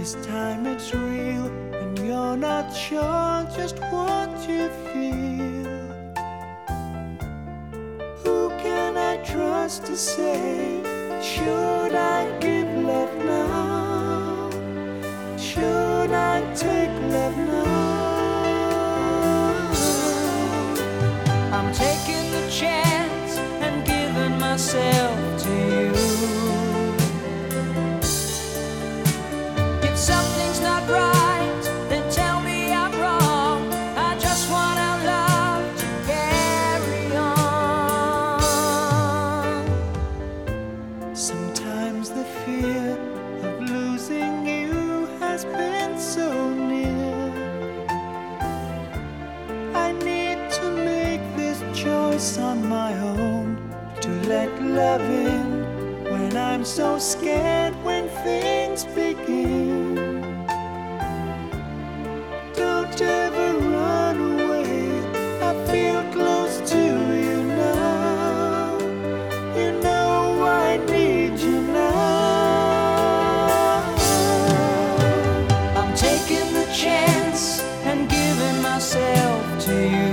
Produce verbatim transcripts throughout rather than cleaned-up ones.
This time it's real, and you're not sure just what you feel. Who can I trust to say, should I give love now? Should I take love now? I'm taking the chance and giving myself to you. If something's not right, then tell me I'm wrong. I just want our love to carry on. Sometimes the fear of losing you has been so near. I need to make this choice on my own, to let love in when I'm so scared when things begin. Don't ever run away, I feel close to you now. You know I need you now. I'm taking the chance and giving myself to you.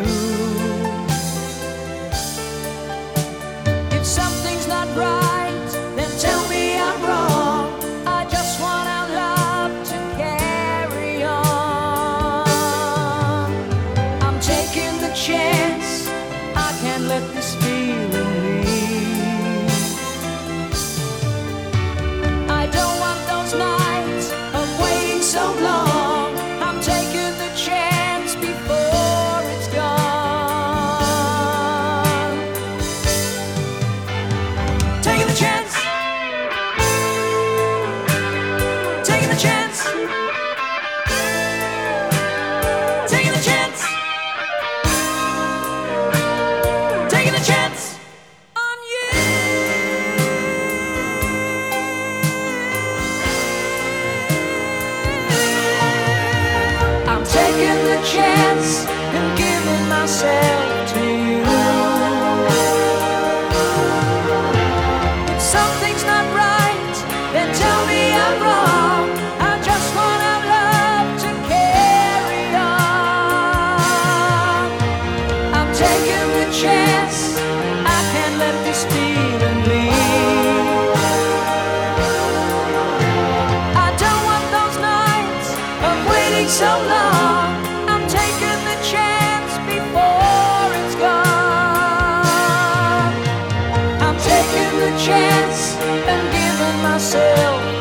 If something's not right, then tell me I'm wrong. I just want our love to carry on. I'm taking the chance, I can't let this feeling leave. I don't want those nights of waiting so long. I'm taking the chance before it's gone. Taking the chance. Taking the chance. Taking the chance. Taking the chance on you. I'm taking the chance and giving myself to you. If something's not right, then tell me I'm wrong. I just want our love to carry on. I'm taking the chance, I can't let this feeling leave. I don't want those nights of waiting so long. I'm taking the chance before it's gone. I'm taking the chance and giving myself